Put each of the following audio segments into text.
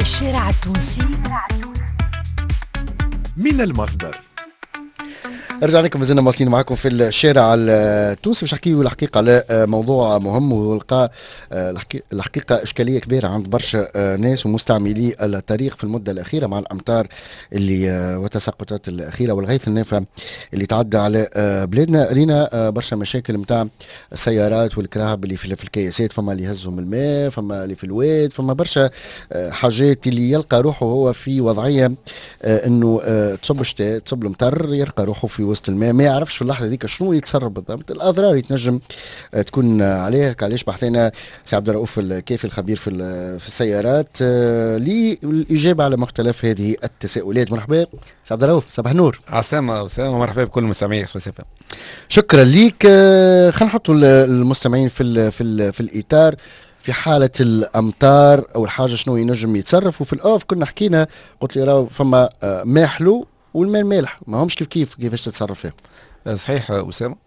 الشارع التونسي من المصدر. رجعنا لكم مازلنا مواصلين معكم في الشارع التونسي باش نحكيو الحقيقه على موضوع مهم ولقى الحقيقه اشكاليه كبيره عند برشا ناس ومستعملي الطريق في المده الاخيره مع الامطار اللي والتساقطات الاخيره والغيث النافع اللي تعدى على بلادنا. رينا برشا مشاكل نتاع السيارات والكراهب اللي في الكياسات، فما اللي يهزهم الماء، فما اللي في الواد، فما برشا حاجات اللي يلقى روحه هو في وضعيه انه تصب الشتاء تصب المطر، يلقى روحه في وسط الماء ما يعرفش في اللحظه هذيك شنو يتصرف بالضبط. الاضرار يتنجم تكون عليه. علاش بحثنا سي عبد الرؤوف الكافي الخبير في السيارات للاجابه على مختلف هذه التساؤلات. مرحبا سي عبد الرؤوف، صباح النور. عسلامة وسلامة، مرحبا بكل المستمعين فلسفة. شكرا ليك. خلينا نحطوا المستمعين في الاطار. في حالة الأمطار أول حاجة شنو ينجم يتصرف؟ وفي الأوف كنا حكينا قلت لي راهو فما ماء حلو والماء المالح ما همش كيفاش تتصرف فيهم. صحيح أسامة.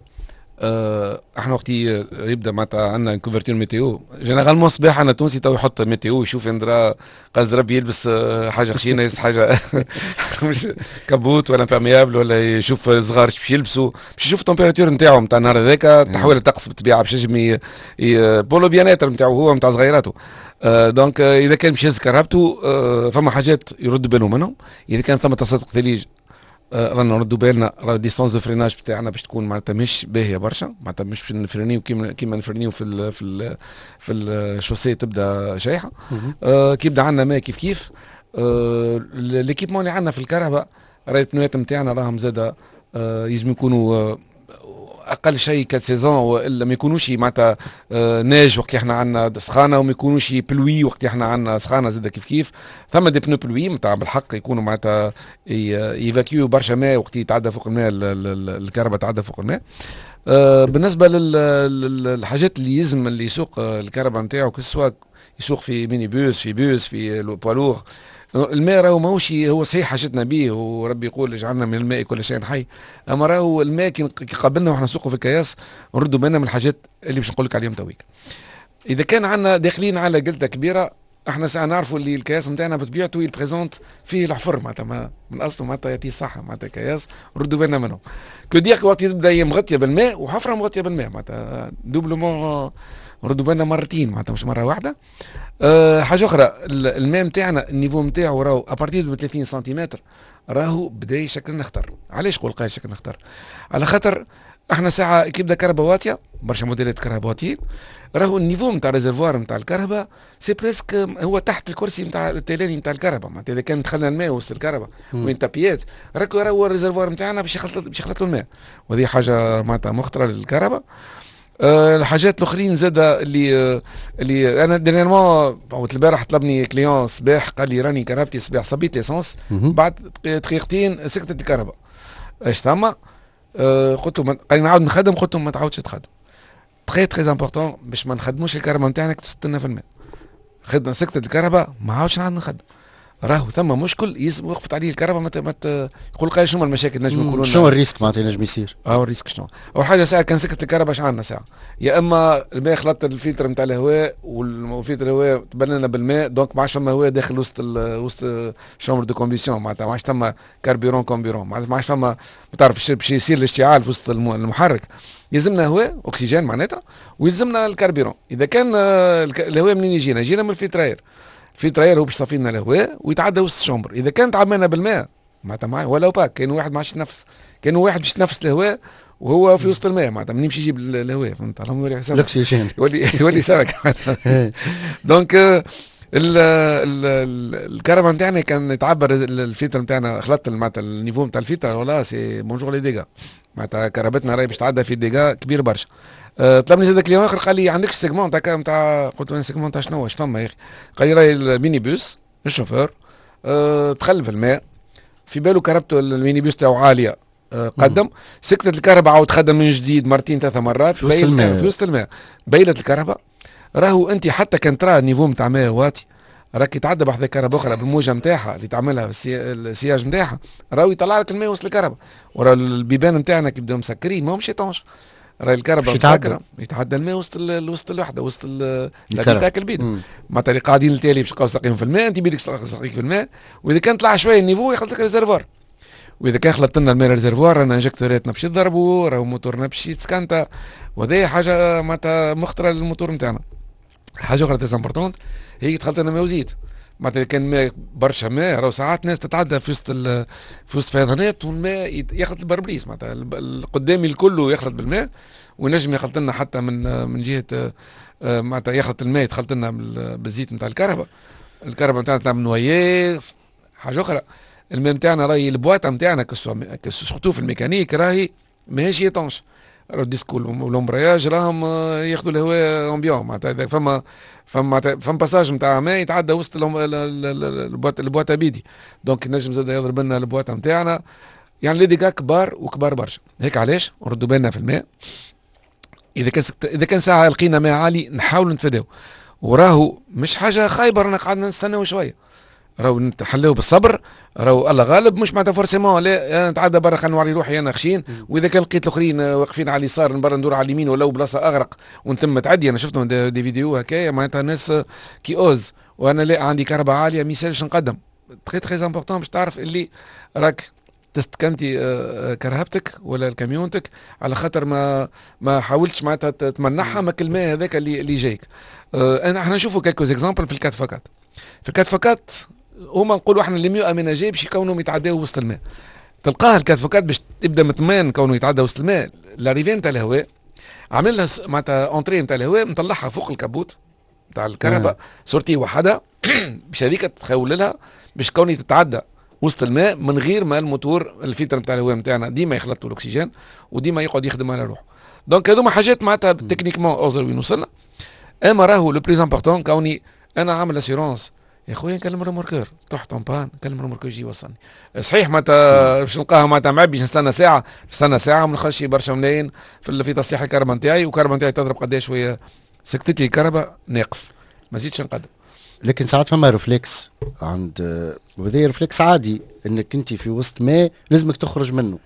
احنا وقتي يبدا معناتها عندنا كوفرتير ميتيو جينيرالمون صباح انا تونسي تو يحط ميتيو يشوف اندرا قصد ربي يلبس حاجه خشينه، يلبس حاجه مش كبوت ولا امبيرميابل، ولا يشوف صغار باش يلبسوا، باش يشوف التمبيراتور نتاعو نتاع النهار هذاك، تحويل الطقس بالطبيعه باش ينجم بولو بياناتر نتاعو هو نتاع صغيراته. دونك اذا كان باش يهز كهربته فما حاجات يردوا بالهم منهم. اذا كان ثم تصادق ثليج رانا نردوا بالنا ديستونس دو فريناج بتاعنا باش تكون معناتها مش باهيه برشا، معناتها مش باش نفرنيو كيما نفرنيو في الشوسيه تبدا شايحه. كي يبدا عندنا ماء كيف ليكيبمون اللي عندنا في الكهرباء، راهي البنوات نتاعنا راهم زاده يلزم يكونوا اقل شيء 4 سيزون، والا ما يكونوش معناتها ناج وقت اللي احنا عندنا سخانه، وما يكونوش بلوي وقت اللي احنا عندنا سخانه زاد كيف. ثم دي بنو بلوي نتاع بالحق يكونوا معناتها يفاكيو برشا ماء وقت يتعدى فوق الماء، الكهرباء تعدى فوق الماء. بالنسبه للحاجات اللي يلزم اللي يسوق الكهرباء نتاعو، كسوا يسوق في ميني بوس، في بوس، في بوالور، الماء راهو ماهوش هو صحيح حاجتنا به، وربي يقول اجعلنا من الماء كل شيء حي. اما راهو الماء كي قابلنا واحنا نسوقوا في الكياس نردوا بالنا من الحاجات اللي باش نقول لك عليهم تويك. اذا كان عندنا داخلين على جلده كبيره، احنا ساعه نعرفوا اللي الكياس نتاعنا بطبيعته يبريزونت فيه الحفر، معناتها من اصله معناتها يعطيه الصحه، معناتها كياس نردوا بالنا منهم. كو دير وقت تبدا هي مغطيه بالماء وحفره مغطيه بالماء، معناتها دوبلومون نردوا بالنا مرتين، معناتها مش مره واحده. حاجه اخرى، الماء نتاعنا النيفو نتاعو راهو ابارتير ب 30 سنتيمتر راهو بدا يشكل نخطر. علاش قول قايل شكل نخطر؟ على خاطر احنا ساعه كي يبدا كهرباء واطيه، برشا موديلات كهرباء واطيين، راهو النيفو نتاع الريزرفوار نتاع الكهرباء سي بريسك هو تحت الكرسي نتاع التيلاني نتاع الكهرباء. معناتها اذا كان دخلنا الماء وسط الكهرباء وين تابيات راهو الريزرفوار نتاعنا باش يخلط له الماء، وهذه حاجه معناتها مخطره للكهرباء. الحاجات الاخرين زاده اللي انا دينيرمون البارح طلبني كليون صباح قال لي راني كهربتي صباح صبيت ليسونس، بعد دقيقتين سكتت الكهرباء. ايش ثم؟ قلت له قال نعاود نخدم، قلت له ما تعاودش تخدم. تري امبورطون باش ما نخدموش الكهرباء نتاعنا تستنى في الماء. خدنا سكتت الكهرباء ما عاودش نعاود نخدم. راهو ثم مشكل يلزم وقفت عليه الكهرباء. يقول قال شنو المشاكل نجم يكونوا، شنو الريسك معناتها نجم يصير؟ الريسك شنو؟ اول حاجه ساعه كان سكت الكهرباء اش عندنا ساعه، يا اما الماء خلط الفلتر نتاع الهواء، والفلتر الهواء تبللنا بالماء، دونك ما عادش فما هواء داخل وسط شومبر دو كومبيسيون، معناتها ما عادش فما كومبيرون، ما عادش فما تعرف باش يصير الاشتعال في وسط المحرك. يلزمنا هواء اكسجين معناتها، ويلزمنا الكربيرون. اذا كان الهواء منين يجينا من الفلتراير. الفلتراير هو باش يصفي لنا الهواء ويتعدى وسط الشومبر. اذا كان تعاملنا بالماء معناتها معي ولو باك، كان واحد ما عادش يتنفس، كان واحد باش يتنفس الهواء وهو في وسط الماء، معناتها منين باش يجيب الهواء؟ فهمت؟ اللهم يولي سمك، الاكسجين يولي سمك. دونك الكهرباء نتاعنا كان يتعبر الفلتر نتاعنا، خلطت معناتها النيفو نتاع الفلتر ولا سي بونجور لي ديغا، معناتها كهربتنا راهي باش تعدى في ديغا كبير برشا. طلبني زاد كليون اخر قال لي عندكش سيجمون نتاع قلت له سيجمون نتاع شنو؟ اش فما يا اخي؟ قال لي راهي الميني بوس الشوفور دخل في الماء، في باله كهربته الميني بوس تاعو عاليه، قدم سكتت الكهرباء عاود خدم من جديد مرتين 3 مرات في وسط الماء بيلت الكهرباء. راهو انت حتى كان ترى النيفو نتاع ماء واطي، راك يتعدى بحذا كهرباء اخرى بالموجه نتاعها اللي تعملها السياج نتاعها، راهو يطلع لك الماء وسط الكهرباء. ورا البيبان نتاعنا كي بداو مسكرين ماهمش يطونش، راهي الكهرباء مسكره يتعدى الماء وسط الوحده وسط البيتاك البيض معناتها اللي قاعدين التالي باش تلقاو ساقيهم في الماء انت بيدك تسقيك في الماء واذا كان طلع شويه النيفو يخلط لك ريزرفوار واذا كان خلطت لنا الماء ريزرفوار رانا انجكتوراتنا باش يضربوا راهو موتورنا باش يتسكنتا وهذه حاجه معناتها مخطره للموتور نتاعنا. حاجه اخرى تيز امبورتونت هي دخلت لنا ماء وزيت معناتها كان ماء برشا ماء راهو ساعات ناس تتعدى في وسط فيضانات والماء يخلط البربريس معناتها القدامي الكل يخلط بالماء وينجم يخلط لنا حتى من جهه معناتها يخلط الماء يدخلت لنا بالزيت نتاع الكهرباء نتاعنا تاع نوييه. حاجه اخرى الماء نتاعنا راهي البواطه نتاعنا سورتو في الميكانيك راهي ماهيش يطنش راهو الديسكو والامبرياج راهم ياخذوا الهواء امبيون معناتها فما باساج نتاع ماء يتعدى وسط البواطه بيدي دونك نجم زاد يضرب لنا البواطه نتاعنا يعني لي ديكا كبار وكبار برشا. هيك علاش نردوا بالنا في الماء اذا كان ساعه لقينا ماء عالي نحاولوا نتفاداو وراهو مش حاجه خايبه رانا قعدنا نستناو شويه راهو نتحلوا بالصبر راهو الله غالب مش معناتها فورسيمون لا انا نتعدى برا خلينا نوري روحي انا خشين واذا كان لقيت الاخرين واقفين على اليسار من برا ندور على اليمين ولا بلاصه اغرق ونتم تعدي انا شفتهم دي فيديو هكايا معناتها ناس كي اوز وانا لا عندي كهرباء عاليه ما يسالش نقدم تري امبورطون باش تعرف اللي راك تستكنتي كرهبتك ولا كاميونتك على خاطر ما حاولتش معناتها تمنحها ماك الماء هذاك اللي جايك. احنا نشوفوا كالكو اكزامبل في الكات فاكات في الكات فاكات هما نقولوا احنا اللي 100 امناجي باش يكونوا يتعداو وسط الماء تلقاه الكات فاكات باش تبدا مطمئن كونه يتعدى وسط الماء لاريفي نتاع الهواء عامل لها معناتها اونتري نتاع الهواء مطلعها فوق الكابوت نتاع الكهرباء سورتي وحده باش هذيك تخول لها باش كوني تتعدى وسط الماء من غير ما الموتور الفلتر نتاع الهواء نتاعنا ديما يخلطوا الاكسجين وديما يقعد يخدم على روحه. دونك هذوما حاجات معناتها تكنيكمون اوزر وين وصلنا. اما راهو لو بليز امبورتون كوني انا عامل اسيرونس يا خويا نكلم الريموركور تحت طومبان نكلم الريموركور يجي يوصلني صحيح معناتها باش نلقاها معناتها معبي نستنى ساعه ما نخلش برشا ملايين في تصليح الكهرباء نتاعي والكهرباء نتاعي تضرب قداش شويه سكتت لي الكهرباء ناقف ما زيدش نقدم. لكن ساعات فما ريفلكس عند وهذا ريفلكس عادي انك انت في وسط ماء لازمك تخرج منه.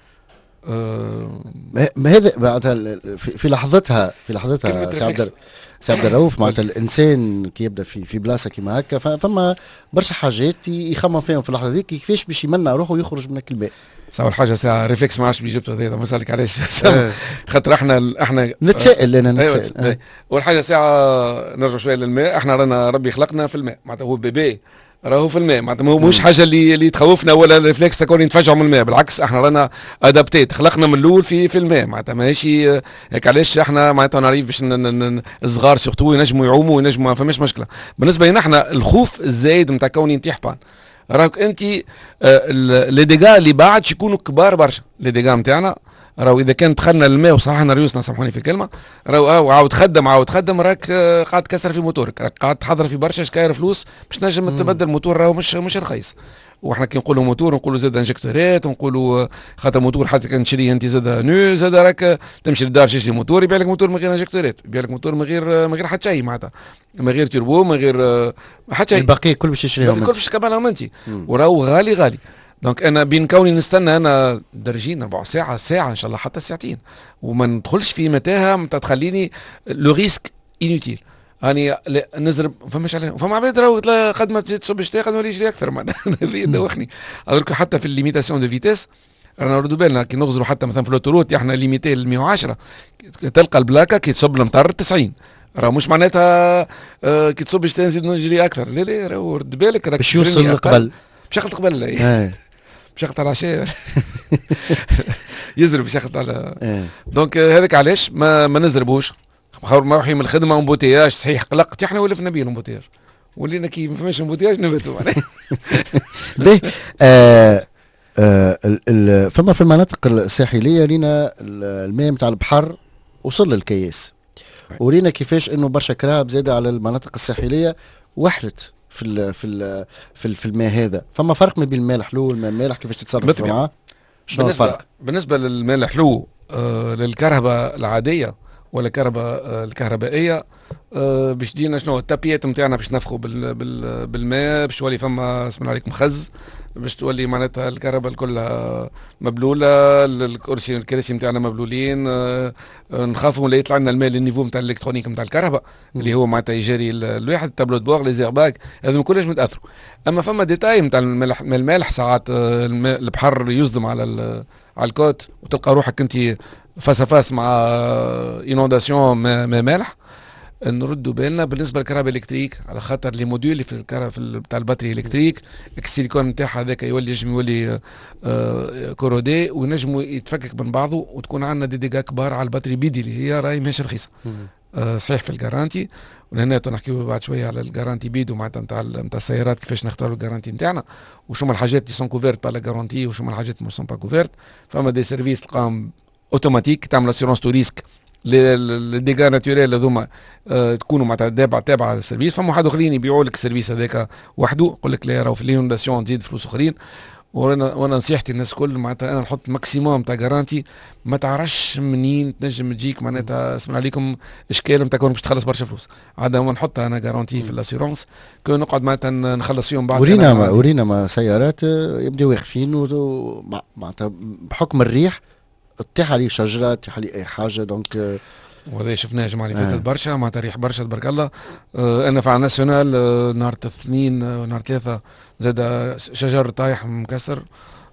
ما هذا معناتها في لحظتها سي عبد الرؤوف معناتها الانسان كي يبدا في بلاصه كيما هكا فما برشا حاجات يخمم فيهم في اللحظه ذيك كيفاش باش يمنع روحه ويخرج من الماء. اول حاجه ساعه ريفلكس ما عادش اللي جبته هذا ما سالك علاش خاطر احنا نتسائل نتسائل اول حاجه ساعه نرجع شويه للماء احنا رانا ربي خلقنا في الماء معناتها هو بيبي راهو في الماء معناتها مش حاجه اللي تخوفنا ولا الريفلكس تكون يتفجعوا من الماء بالعكس احنا رانا ادابتيت خلقنا من الاول في الماء معناتها ماهيش هيك علاش احنا معناتها نعرف باش الصغار سورتو ينجموا يعوموا وينجموا ما فماش مشكله. بالنسبه لنا احنا الخوف الزايد نتاع كوني نطيح بان راك انت لي ديغا اللي بعد يكونوا كبار برشا لي ديغا نتاعنا راهو اذا كان دخلنا للماء وصححنا ريوسنا سامحوني في الكلمه راهو عاود خدم راك قاعد تكسر في موتورك راك قاعد تحضر في برشا شكاير فلوس باش نجم تبدل موتور راهو مش رخيص. واحنا كي نقولوا موتور نقولوا زاد انجكتورات ونقولوا خاطر موتور حتى كان تشريه انت زاد نو زاد راك تمشي للدار تشري موتور يبيع لك موتور من غير انجكتورات يبيع لك موتور من غير حتى شيء معناتها من غير توربو من غير حتى شيء الباقي كل باش تشريهم كل باش تكملهم انت وراهو غالي دونك انا بين كوني نستنى انا درجين 4 ساعه ان شاء الله حتى ساعتين وما ندخلش في متاهه تخليني لو ريسك انوتيل هاني نزرب فماش عليه فما عباد راهو خدمه تصب الشتاء قد ما يجري اكثر معناتها هذه دوخني درك حتى في الليميتاسيون دو فيتيس رانا نردوا بالنا كي نغزروا حتى مثلا في الاوتوروت احنا ليميتي ل 110 تلقى البلاكه كي تصب المطر 90 راه مش معناتها كي تصب الشتاء نزيد نجري اكثر لا راهو رد بالك راك باش يوصل قبل باش يخلط قبل باش يخلط على العشاء يزرب باش يخلط على دونك هذاك علاش ما نزربوش ما روحي من الخدمه امبوتياج صحيح قلقت احنا ولفنا بيه الامبوتياج ولينا كي ما فماش امبوتياج نبتوا باهي فما في المناطق الساحليه لينا الماء نتاع البحر وصل للكياس ورينا كيفاش انه برشا كراب زاده على المناطق الساحليه وحلت في الماء هذا. فما فرق ما بين الماء الحلو والماء المالح كيفاش تتصرف معاه؟ شنو الفرق؟ بالنسبه للماء الحلو للكهرباء العاديه ولا الكهربائيه باش تجينا شنو التابيات نتاعنا باش نفخوا بالماء، باش تولي فما اسم عليك مخز، باش تولي معناتها الكهرباء كلها مبلوله، الكراسي نتاعنا مبلولين. نخافوا لا يطلع لنا الماء للنيفو نتاع الالكترونيك نتاع الكهرباء اللي هو معناتها يجري الواحد التابلو دبور لي زيرباك، هذو كلش متاثروا. اما فما ديتاي نتاع الملح ساعات البحر يصدم على الكوت وتلقى روحك انت فاس مع انونداسيون ماء مالح. نردوا بالنا بالنسبه للكهرباء الكتريك، على خاطر لي موديول اللي في الكهرباء بتاع الباتري الكتريك السيليكون نتاعها هذاك يولي كورودي وينجم يتفكك من بعضه، وتكون عندنا ديجا كبار على الباتري بيدي اللي هي راهي ماشي رخيصه. صحيح في الجارانتي، وهنا نحكيو بعد شويه على الجارانتي بيدو معناتها نتاع السيارات، كيفاش نختاروا الجارانتي نتاعنا وشو هما الحاجات اللي سون كوفيرت با لا جارانتي وشو هما الحاجات اللي سون با كوفيرت. فما دي سيرفيس تلقاهم اوتوماتيك تعمل اسيرونس تو ريسك الديجا ناتوريل هذوما تكونوا معناتها تابعه للسيرفيس. فما واحد اخرين يبيعوا لك السيرفيس هذاك وحده، يقول لك لا راهو في الانونداسيون تزيد فلوس اخرين. وانا نصيحتي الناس الكل معناتها انا نحط ماكسيموم تاع جارانتي، ما تعرفش منين تنجم تجيك معناتها اسمع عليكم اشكال نتاع كون باش تخلص برشا فلوس. عاد ما نحطها انا جارانتي في الاسيرونس كون نقعد معناتها نخلص فيهم بعد. ورينا ما سيارات يبداو واقفين معناتها بحكم الريح تطيح عليه شجره تطيح عليه اي حاجه دونك وهذا شفناه الجمعه اللي فاتت برشا معناتها ريح برشا تبارك الله. انا في ناسيونال نهار الاثنين نهار ثلاثه زاد شجر طايح مكسر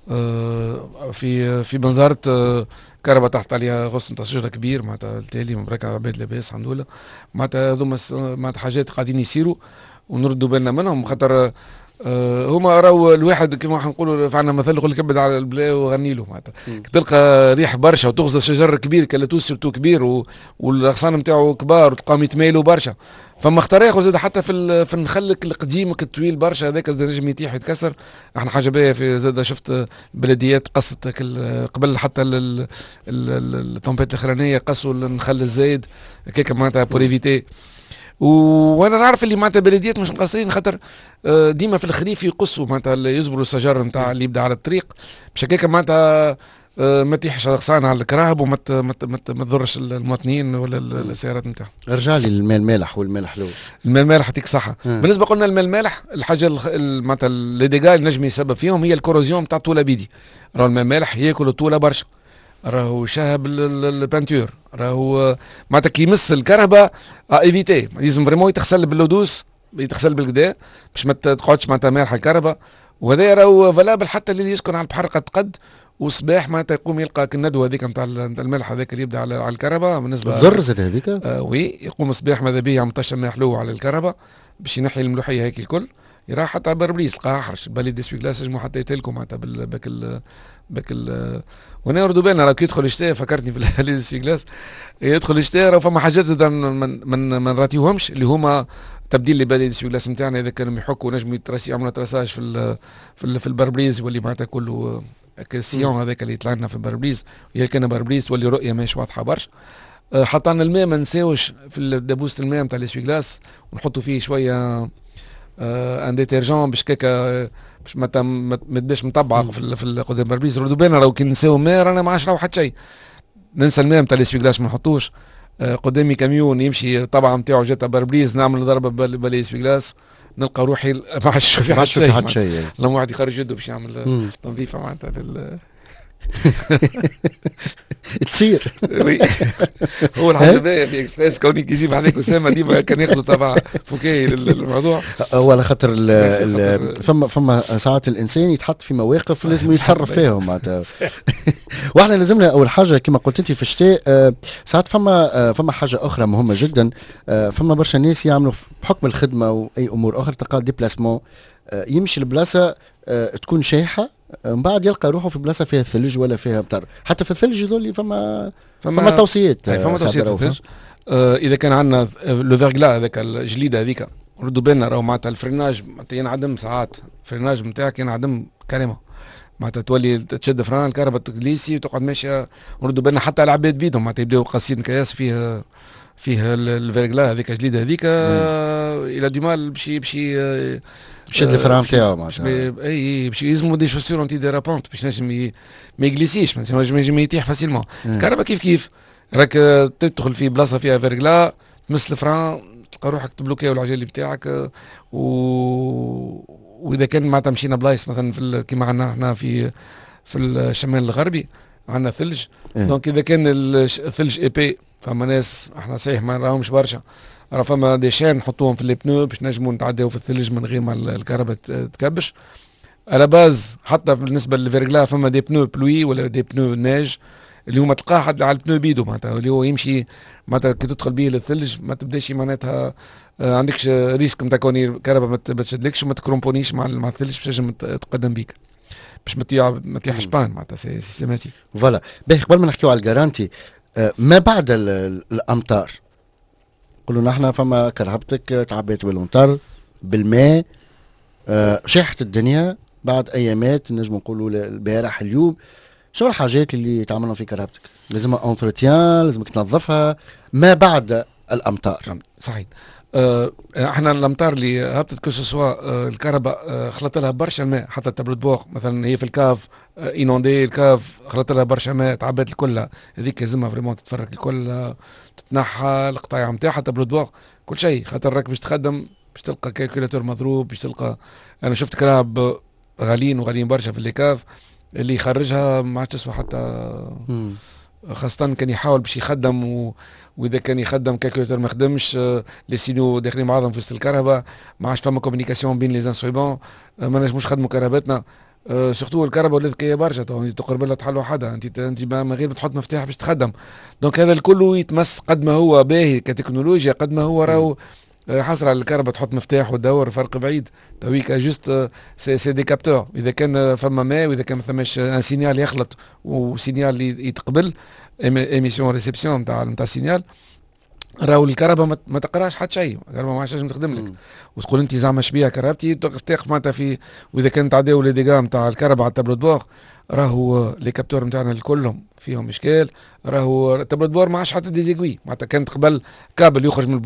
في بنزرت كهرباء تحت عليها غصن تاع شجره كبير معناتها التالي مبارك عباد لاباس الحمد لله. معناتها هذوما معناتها حاجات قاعدين يصيروا ونردوا بالنا منهم خاطر هما راهو الواحد كما نقولوا فعنا مثل يقول لك ابعد على البلا وغني له معناتها تلقى ريح برشا وتغزى شجر كبير كالاتوس سيرتو كبير والاغصان نتاعو كبار وتلقاهم يتمايلوا برشا. فما اختار ياخذ زاد حتى في النخلك القديم الطويل برشا هذاك نجم يتيح يتكسر. احنا حاجه باهيه في زاد شفت بلديات قصت قبل حتى التومبيت الاخرانيه قصوا النخل الزايد هكاك معناتها بور ايفيتي. وانا نعرف اللي معناتها بلديات مش مقصرين خاطر ديما في الخريف يقصوا معناتها يجبروا الشجر نتاع اللي يبدا على الطريق باش هكاك معناتها ما تيحش غصان على الكراهب وما تضرش المواطنين ولا السيارات نتاعهم. ارجع لي الماء المالح والمالح لو الماء المالح يعطيك صحه. بالنسبه قلنا الماء المالح الحاجه معناتها اللي ديجا نجم يسبب فيهم هي الكوروزيون نتاع الطوله بيدي. راهو الماء المالح ياكل الطوله برشا، راهو شهب البانتور، راهو معناتها كي يمس الكهرباء ايفيتي لازم فريمون يتغسل باللودوس يتغسل بالكدا باش ما تقعدش معناتها مالحه الكهرباء. وهذا راهو فالابل حتى اللي يسكن على البحر قد وصباح معناتها يقوم يلقى الندوه هذيك نتاع الملح هذاك اللي يبدا على الكهرباء بالنسبه ضرزت هذيك وي يقوم صباح ماذا بيه يعمل طشه ماء حلو على الكهرباء باش ينحي الملوحيه هيك الكل يراح حتى بربليس تلقاها احرش بالي ديسبيكلاس يجمو حتى يتلكم معناتها باك وانا يردوا بالنا راك يدخل يشتري فكرتني في الديسبيكلاس يدخل يشتري راه فما حاجات زاد ما نراتيوهمش اللي هما تبديل اللي بالي الديسبيكلاس نتاعنا اذا كانوا يحكوا نجموا يعملوا تراساج في البربريز واللي معناتها كله السيون هذاك اللي يطلع لنا في البربريز هي كان بربريز تولي رؤيه ماهيش واضحه برشا. حطينا الماء ما نساوش في دبوسه الماء نتاع الاسويكلاس ونحطوا فيه شويه ان ديتيرجون باش كيكا باش ما تبداش مطبعه في قدام البربريز. ردوا بالنا راهو كي نساو الماء رانا ما عادش راهو حتى شيء. ننسى الماء نتاع الاسويكلاس ما نحطوش. قدامي كاميون يمشي طبعا نتاعو جات بربريز نعمل ضربه بالاسويكلاس نلقى روحي ما عادش في حتى شيء. لما واحد يخرج يده باش يعمل تنظيفه معناتها تصير هو الحاجه باهيه في اكسبريس كوني كي يجيب عليك اسامه ديما كان ياخذوا طبعا فكاهي للموضوع. ولا خاطر فما ساعات الانسان يتحط في مواقف لازم يتصرف فيهم معناتها. واحنا لازمنا اول حاجه كما قلت انت في الشتاء ساعات فما حاجه اخرى مهمه جدا. فما برشا ناس يعملوا بحكم الخدمه واي امور اخرى تلقى ديبلاسمون يمشي لبلاصه تكون شايحه من بعد يلقى روحه في بلاصه فيها ثلج ولا فيها مطر. حتى في الثلج هذول فما توصيات فما توصيات في الثلج. اذا كان عندنا لو فيرغلا هذاك الجليده هذيك ردوا بالنا راهو معناتها الفريناج ينعدم ساعات الفريناج نتاعك ينعدم كريمه معناتها تولي تشد فران الكهرباء تجليسي وتقعد ماشيه. ردوا بالنا حتى العباد بيدهم معناتها يبداو قاصين كياس فيه الفيرغلا هذيك الجليده هذيك الى دو مال بشي شد الفرام تاعو معناتها اي باش يلزموا دي شوسور انتي ديرابونت باش نجم ما يجليسيش نجم يتيح فاسيلمون. الكهرباء كيف راك تدخل في بلاصه فيها فيرغلا تمس الفران تلقى روحك تبلوكي العجالي بتاعك. واذا كان معناتها مشينا بلايص مثلا كيما عندنا احنا في الشمال الغربي عندنا ثلج. دونك اذا كان الثلج ايبي فما ناس احنا صحيح ما نراهمش برشا، راه فما دي شان نحطوهم في البنو باش نجموا نتعداو في الثلج من غير ما الكهرباء تكبش. على باز حتى بالنسبه للفيرغلا فما دي بنو بلوي ولا دي بنو ناج اللي هما تلقاه حد على البنو بيدو معناتها اللي هو يمشي معناتها كي تدخل به للثلج ما تبداش معناتها عندكش ريسك نتاع كوني الكهرباء ما تشدلكش وما تكرومبونيش مع الثلج باش تنجم تقدم بيك باش ما تطيحش بان معناتها سيستماتيك. فوالا باهي قبل ما نحكيو على الجارانتي ما بعد الامطار قولوا نحن فما كرهبتك تعبيت بالمطر بالماء شاحت الدنيا بعد ايامات نجم نقولوا البارح اليوم شو الحاجات اللي تعملهم في كرهبتك؟ لازمها اونتروتيان، لازمك تنظفها ما بعد الامطار. صحيح. احنا الامطار اللي هبطت كسوسوا الكهرباء خلط لها برشا ماء، حتى التابلو بوغ مثلا هي في الكاف اينوندي الكاف خلط لها برشا ماء تعبت الكل، هذيك لازمها فريمون تتفرك الكل تتنحى القطايع نتاعها تابلو بوغ كل شيء، خاطر راك باش تخدم باش تلقى كالكولاتور مضروب باش تلقى. انا شفت كراب غاليين برشا في الليكاف اللي يخرجها ما عادش تسوى حتى خاصة كان يحاول باش يخدم واذا كان يخدم كالكولاتور ما يخدمش لي سينو داخلين بعضهم في وسط الكهرباء ما عادش فما كومونيكاسيون بين لي زانسويبون ما نجموش نخدموا كهرباتنا. سورتو الكهرباء ولات ذكيه برشا تقرب لها تحل وحدها انت من غير ما تحط مفتاح باش تخدم. دونك هذا الكل يتمس قد ما هو باهي كتكنولوجيا قد ما هو راهو حصر على الكهرباء تحط مفتاح وتدور فرق بعيد. تويك جوست سي دي كابتور اذا كان فما ماء واذا كان ما ثماش ان سينيال يخلط وسينيال يتقبل ايميسيون ريسبسيون نتاع سينيال راهو الكهرباء ما تقراش حتى شيء، الكهرباء ما عادش تخدم لك وتقول انت زعما شبيه كهربتي تقف معناتها في. واذا كان تعداو لي ديغا نتاع الكهرباء على التابلو دبور راهو لي كابتور نتاعنا الكلهم فيهم اشكال، راهو التابلو دبور ما عادش حتى ديزيغوي معناتها كانت قبل كابل يخرج من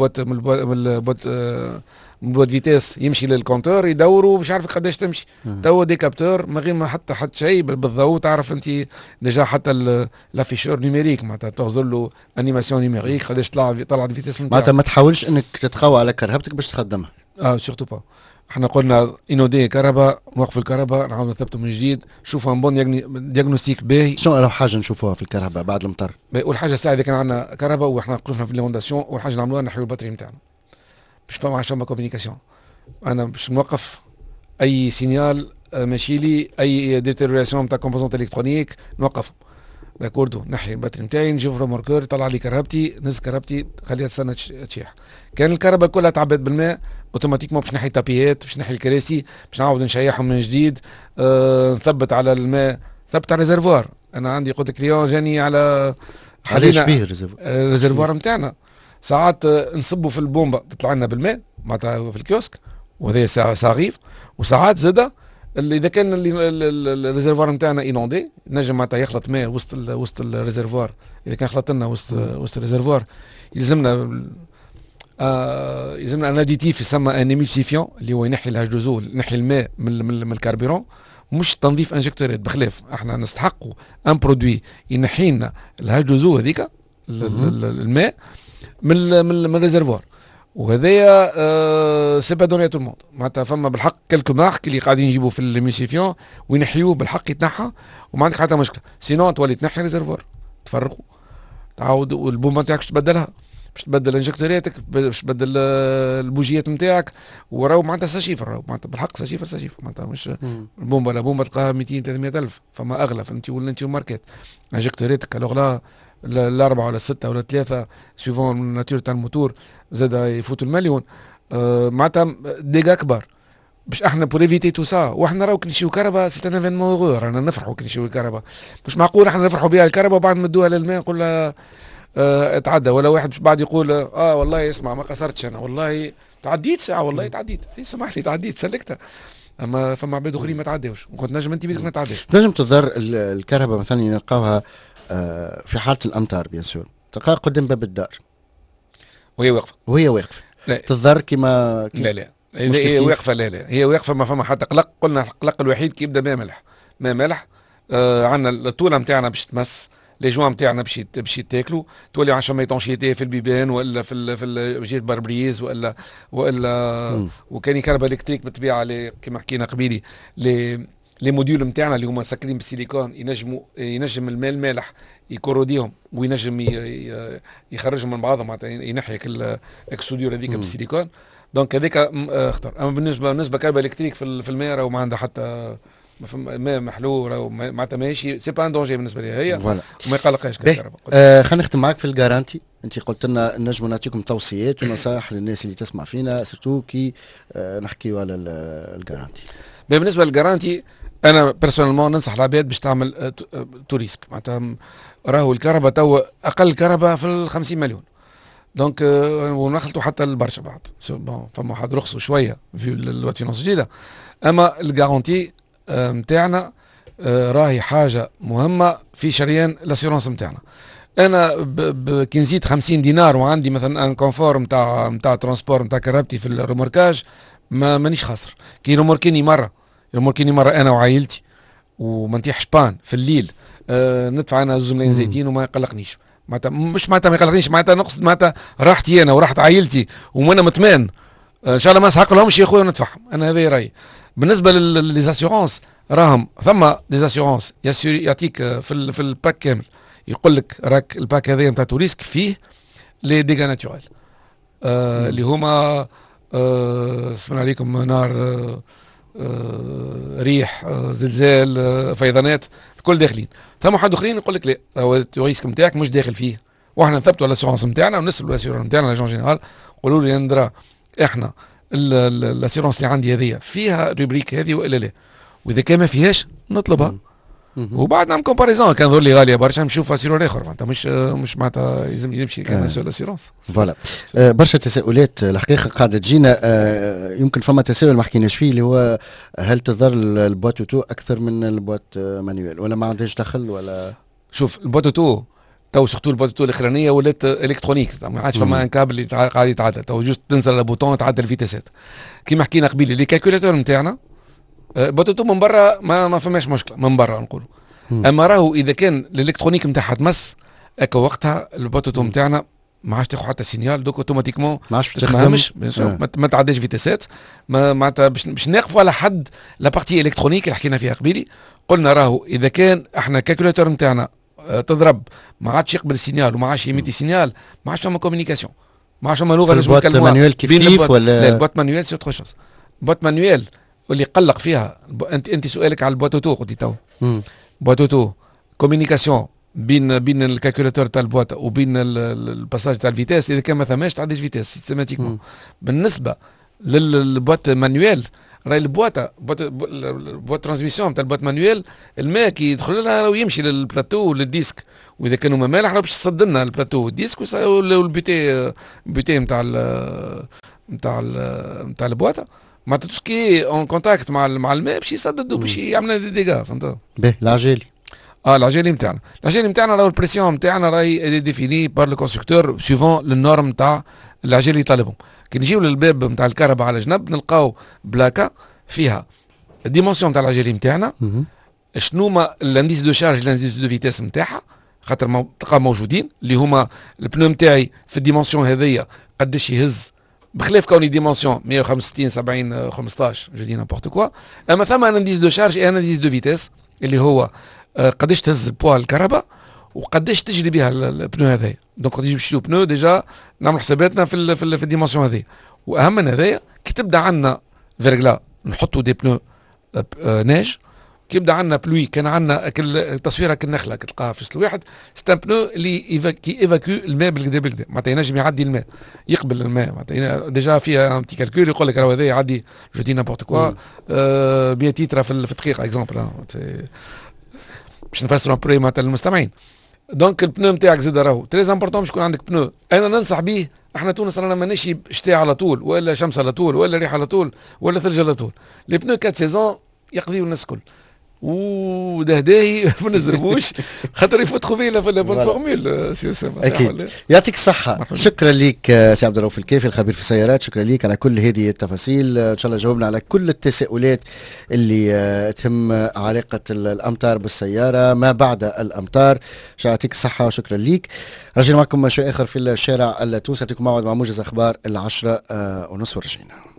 البوات فيتيس يمشي للكونتور يدوروا مش عارف قداش تمشي. توا دي كابتور من غير ما حتى شيء بالضوء تعرف انت ديجا حتى لافيشور نيميريك معناتها توصل له انيماسيون نيميريك قداش طلعت فيتيس معناتها ما تحاولش انك تتقوى على كرهبتك باش تخدمها. سورتو با. احنا قلنا انودي كهرباء نوقف الكهرباء نعاود نثبته من جديد نشوفوا بون دياغنوستيك باهي. شنو اول حاجه نشوفوها في الكهرباء بعد المطر؟ والحاجه الساعه اذا كان عندنا كهرباء واحنا وقفنا في الفونداسيون اول حاجه نعملوها نحيو الباتري نتاعنا باش فما عشان كوميونيكاسيون. انا باش نوقف اي سينيال ماشي لي اي ديتيريوراسيون نتاع كومبوزونت الكترونيك نوقف داكوردو نحي الباتري نتاعي نجيب ريموركور يطلع لي كهربتي نهز كهربتي خليها تستنى تشيح. كان الكهرباء كلها تعبت بالماء اوتوماتيكمون باش نحي تابيات باش نحي الكراسي باش نعاود نشيحهم من جديد. نثبت على الماء ثبت على الريزرفوار. انا عندي قلت كليون جاني على حاليا الريزرفوار نتاعنا ساعات نصبوا في البومبه تطلع لنا بالماء معناتها في الكيوسك وهذا صغير وساعات زاده اللي اذا كان الريزرفوار نتاعنا اينوندي نجم معناتها يخلط ماء وسط الريزرفوار. اذا كان خلط لنا وسط الريزرفوار يلزمنا ان اديتيف يسمى ان ايمولسيفيون اللي هو ينحي الهجوزول ينحي الماء من الكاربيرون مش تنظيف انجكتورات بخلاف احنا نستحقوا ان برودوي ينحي لنا الهجوزو هذيك الماء من الريزرفوار. وهذايا سي با دوني تو الموند معناتها فما بالحق كلكو مارك اللي قاعدين يجيبوا في الميسيفيون وينحيوه بالحق يتنحى وما عندك حتى مشكله. سينون تولي تنحي ريزرفوار تفرقوا تعاود والبومبه نتاعك باش تبدلها باش تبدل انجكتوراتك باش تبدل البوجيات نتاعك وراهو معناتها ساشيفر راهو معناتها بالحق ساشيفر معناتها مش البومبه لا بومبه تلقاها 200 300 الف فما اغلى فهمتي ولا انت ماركات انجكتوراتك الوغ لا الاربعه ولا السته ولا ثلاثه سيفون الناتور تاع الموتور زاد يفوتوا المليون. معناتها ديغا كبار باش احنا بور ايفيتي تو سا واحنا راهو كي نشيو كهرباء سي ان ايفينمون غور رانا نفرحوا كي نشيو الكهرباء مش معقول احنا نفرحوا بها الكهرباء وبعد نمدوها للماء نقول لها اتعدى ولا واحد باش بعد يقول والله اسمع ما قصرتش انا والله تعديت ساعه والله تعديت سامح لي تعديت سلكتها اما فما عباد اخرين ما تعداوش وكنت نجم انت بيدك ما تعداش. نجم تظهر الكهرباء مثلا نلقاوها في حاله الامطار بيان سور تلقاها قدام باب الدار وهي واقفه تظهر كما لا هي واقفه لا هي واقفه ما فما حتى قلق. قلنا القلق الوحيد كي يبدا ماء ملح عندنا الطوله نتاعنا باش تمس لي جوان نتاعنا باش يتاكلوا، تولي عشان ما يطونشيتي في البيبان ولا في جهه البربريز ولا وكان كهرباء الكتريك بالطبيعه كما حكينا قبيلي لي موديول نتاعنا اللي هما مسكرين بالسيليكون ينجم الماء المالح يكوروديهم وينجم يخرجهم من بعضهم معناتها ينحي الصوديور هذيك بالسيليكون. دونك هذاك اختار. اما بالنسبه كهرباء الكتريك في الماء راهو ما عندها حتى ماء محلول راهو معناتها ماشي سي با ان دونجي بالنسبه لي هي وما يقلقهاش الكهرباء. خلينا نختم معاك في الجارانتي. انت قلت لنا نجموا نعطيكم توصيات ونصائح للناس اللي تسمع فينا سيرتو كي نحكيوا على الجارانتي. بالنسبه للجارانتي انا بيرسونيلمون ننصح العباد باش تعمل توريسك معناتها راهو الكهرباء تو اقل كهرباء في 50 مليون دونك ونخلطوا حتى البرشا بعد فما حد رخصوا شويه في الوقت فينانس جديده. اما الجارونتي نتاعنا راهي حاجه مهمه في شريان الاسيورونس نتاعنا. انا كي نزيد 50 دينار وعندي مثلا ان كونفور نتاع ترونسبور نتاع كهربتي في الريموركاج مانيش خاسر. كي يرموركيني مره انا وعائلتي وما نطيحش بان في الليل ندفع انا 2 ملايين زيتين وما يقلقنيش معناتها مش معناتها ما يقلقنيش معناتها نقصد معناتها راحتي انا وراحت عائلتي وانا مطمئن ان شاء الله ما نسحق لهمش يا خويا ندفعهم. انا هذا رايي. بالنسبه للاسيورونس راهم ثم ديزاسيورونس يعطيك في الباك كامل يقول لك راك الباك هذا نتاع توريسك فيه لي ديغا ناتورال اللي هما اسمنا عليكم نار ريح زلزال فيضانات الكل داخلين. ثم حد اخرين يقول لك لا هو التوريسك نتاعك مش داخل فيه واحنا نثبتوا على الاسيورونس نتاعنا ونسلوا الاسيورونس نتاعنا لاجون جينيرال قولوا لي اندرا احنا الاسيورونس اللي عندي هذه فيها روبريك هذه والا لا واذا كان ما فيهاش نطلبها وبعد نعمل كومباريزون. كان ظهر لي غاليه برشا نشوف اسيرور اخر معناتها مش معناتها يلزم يمشي كان سول اسيرونس. فوالا برشا تساؤلات الحقيقه قاعده تجينا. يمكن فما تساؤل ما حكيناش فيه اللي هو هل تظل البوات اوتو اكثر من البوات مانيوال ولا ما عندهاش دخل ولا؟ شوف البوات اوتو تو سورتو البوات اوتو الاخرانيه ولات الكترونيك ما عادش فما ان كابل اللي قاعد يتعدل تو جوست تنزل على بوتون تعدل الفيتاسات كيما حكينا قبيله. لي كالكولاتور نتاعنا بوتوتو من برا ما فماش مشكله من برا نقولوا. اما راهو اذا كان الالكترونيك نتاعها تمس اكا وقتها البوتوتو نتاعنا ما عادش تاخذ حتى سينيال دوك اوتوماتيكمون ما عادش تخدمش ما تعداش فيتاسات معناتها باش نقفوا على حد لا بارتي الكترونيك اللي حكينا فيها قبيلي. قلنا راهو اذا كان احنا الكالكولاتور نتاعنا تضرب ما عادش يقبل السينيال وما عادش يميتي سينيال ما عادش فما كوميونيكاسيون ما عادش فما لغه نجمو نكلموها. البوات مانيوال كيف ولا لا البوات مانيوال سي اوتر شوز. البوات مانيوال واللي قلق فيها انت سؤالك على البوات اوتو قلت تو بوات اوتو كوميونيكاسيون بين الكالكولاتور تاع البوات وبين الباساج تاع الفيتاس اذا كان ما ثماش تعديش فيتاس سيستماتيكمون. بالنسبه للبوات مانيوال راهي البوات ترانسميسيون تاع البوات مانيوال الماء كي يدخل لها راهو يمشي للبلاتو وللديسك واذا كانوا ما مالح راه باش تصد لنا البلاتو والديسك والبيتي نتاع البوات معناتها توسكي اون كونتاكت مع الماء باش يسددوا باش يعمل لنا دي ديغا فهمت. باهي العجالي العجالي نتاعنا راهو البريسيون نتاعنا راهي ديفيني بار لو كونستركتور سيفون النورم نتاع العجالي اللي يطالبهم. كي نجيو للباب نتاع الكهرباء على جنب نلقاو بلاكا فيها الديمونسيون نتاع العجالي نتاعنا شنو ما الانديس دو شارج الانديس دو فيتاس نتاعها خاطر تلقاو موجودين اللي هما البنو نتاعي في الديمونسيون هذيا قداش يهز بخلاف كوني ديمونسيون 165 70 15 جو دي نابورت كوا. اما ثم ان انديس دو شارج ان انديس دو فيتاس اللي هو قداش تهز بوا الكهرباء وقداش تجري بها البنو هذايا. دونك قداش نمشيو بنو ديجا نعمل حساباتنا في الديمونسيون هذيا. واهم من هذايا كي تبدا عندنا فيرغلا نحطوا دي بنو نيج كي يبدا عندنا بلوي كان عندنا التصويره كالنخله تلقاها في وسط الواحد ستان بنو اللي كي ايفاكو الماء بالكدا معناتها ينجم يعدي الماء يقبل الماء معناتها ديجا فيها ان تي كالكول يقول لك راهو هذا يعدي جو دي نابورت كوا 100 تيترا في دقيقه اكزومبل باش نفسروا بري معناتها للمستمعين. دونك البنو نتاعك زاد راهو تري امبورطون باش يكون عندك بنو. انا ننصح به احنا تونس رانا ماناش شتاء على طول ولا شمس على طول ولا ريح على طول ولا ثلج على طول. لي بنو 4 سيزون يقضيو الناس الكل ودهداهي ما نزربوش خاطر يفوت خوفينا في البون فورمول سي اسامه. اكيد يعطيك الصحه. شكرا ليك سي عبد الرؤوف الكافي الخبير في السيارات، شكرا ليك على كل هذه التفاصيل. ان شاء الله جاوبنا على كل التساؤلات اللي تهم علاقه الامطار بالسياره ما بعد الامطار. يعطيك الصحه وشكرا ليك. رجعنا معكم شيء اخر في الشارع التونسي، يعطيكم موعد مع موجز اخبار 10:30 ورجعنا.